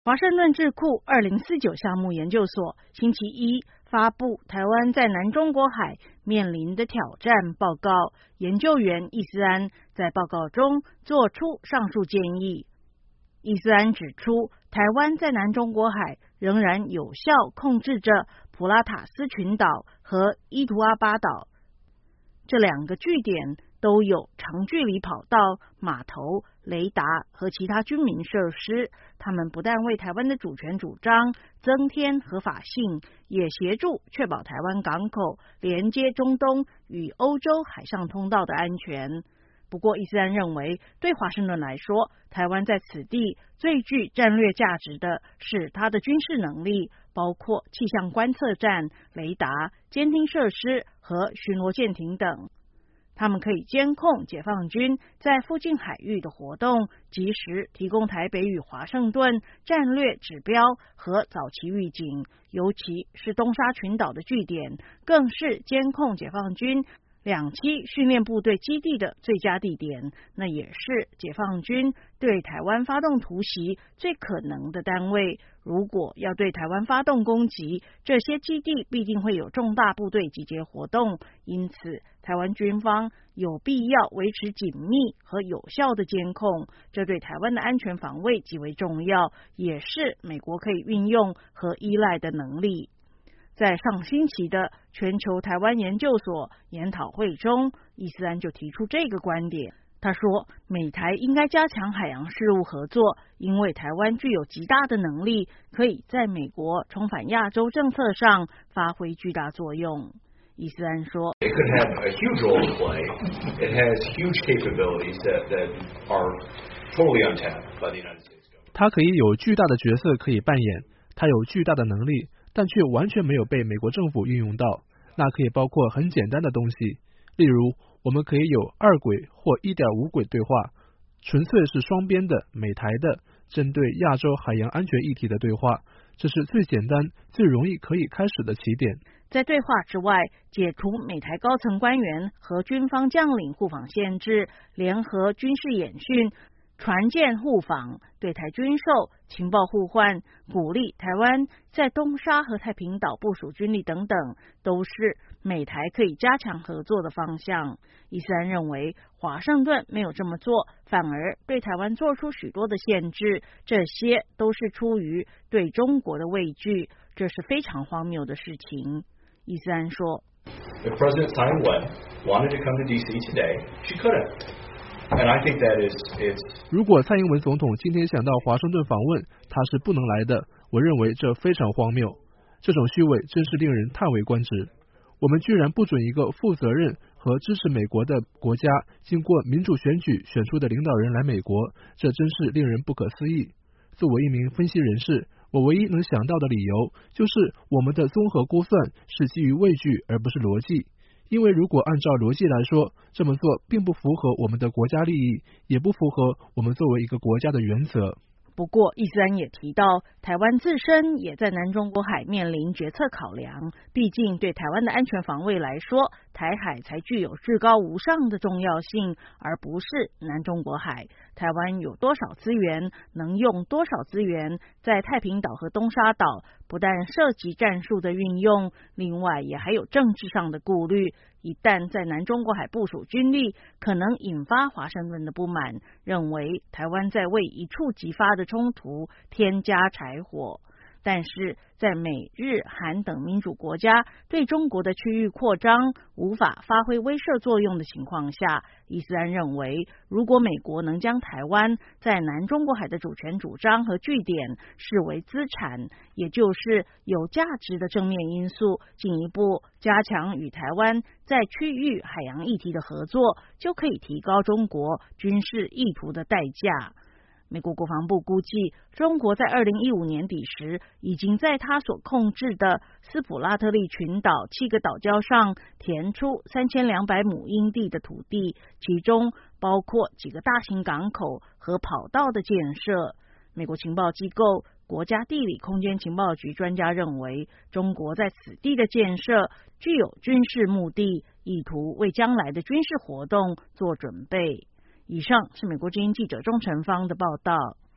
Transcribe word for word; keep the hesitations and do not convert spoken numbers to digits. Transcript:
华盛顿智库二零四九项目研究所星期一发布台湾在南中国海面临的挑战报告，研究员易思安在报告中做出上述建议。易思安指出，台湾在南中国海仍然有效控制着普拉塔斯群岛和伊图阿巴岛，这两个据点都有长距离跑道、码头、雷达和其他军民设施，他们不但为台湾的主权主张增添合法性，也协助确保台湾港口连接中东与欧洲海上通道的安全。不过，易思安认为，对华盛顿来说，台湾在此地最具战略价值的是它的军事能力，包括气象观测站、雷达、监听设施和巡逻舰艇等。他们可以监控解放军在附近海域的活动，及时提供台北与华盛顿战略指标和早期预警，尤其是东沙群岛的据点，更是监控解放军两栖训练部队基地的最佳地点，那也是解放军对台湾发动突袭最可能的单位。如果要对台湾发动攻击，这些基地必定会有重大部队集结活动，因此台湾军方有必要维持紧密和有效的监控，这对台湾的安全防卫极为重要，也是美国可以运用和依赖的能力。在上星期的全球台湾研究所研讨会中，易思安就提出这个观点。他说，美台应该加强海洋事务合作，因为台湾具有极大的能力，可以在美国重返亚洲政策上发挥巨大作用。易思安说 It could have a huge role to play. It has huge capabilities that, that are totally untapped by the United States government. 它可以有巨大的角色可以扮演，它有巨大的能力，但却完全没有被美国政府运用到。那可以包括很简单的东西，例如我们可以有二轨或 一点五 轨对话，纯粹是双边的美台的针对亚洲海洋安全议题的对话，这是最简单最容易可以开始的起点。 在对话之外，解除美台高层官员和军方将领互访限制，联合军事演训，船舰互访，对台军售、情报互换，鼓励台湾在东沙和太平岛部署军力等等，都是美台可以加强合作的方向。易思安认为，华盛顿没有这么做，反而对台湾做出许多的限制，这些都是出于对中国的畏惧，这是非常荒谬的事情。易思安说 If President Tsai Ing-wen wanted to come to D C today, she couldn't.And I think that is, it's... 如果蔡英文总统今天想到华盛顿访问，他是不能来的。我认为这非常荒谬，这种虚伪真是令人叹为观止。我们居然不准一个负责任和支持美国的国家经过民主选举选出的领导人来美国，这真是令人不可思议。作为一名分析人士，我唯一能想到的理由就是我们的综合估算是基于畏惧而不是逻辑。因为如果按照逻辑来说，这么做并不符合我们的国家利益，也不符合我们作为一个国家的原则。 不过，易思安也提到，台湾自身也在南中国海面临决策考量。毕竟，对台湾的安全防卫来说，台海才具有至高无上的重要性，而不是南中国海。台湾有多少资源，能用多少资源，在太平岛和东沙岛，不但涉及战术的运用，另外也还有政治上的顾虑。一旦在南中国海部署军力，可能引发华盛顿的不满，认为台湾在为一触即发的冲突添加柴火。但是在美日韩等民主国家对中国的区域扩张无法发挥威慑作用的情况下，易思安认为，如果美国能将台湾在南中国海的主权主张和据点视为资产，也就是有价值的正面因素，进一步加强与台湾在区域海洋议题的合作，就可以提高中国军事意图的代价。美国国防部估计，中国在二零一五年底时，已经在它所控制的斯普拉特利群岛七个岛礁上填出三千两百亩英地的土地，其中包括几个大型港口和跑道的建设。美国情报机构国家地理空间情报局专家认为，中国在此地的建设具有军事目的，意图为将来的军事活动做准备。以上是美国之音记者钟成芳的报道。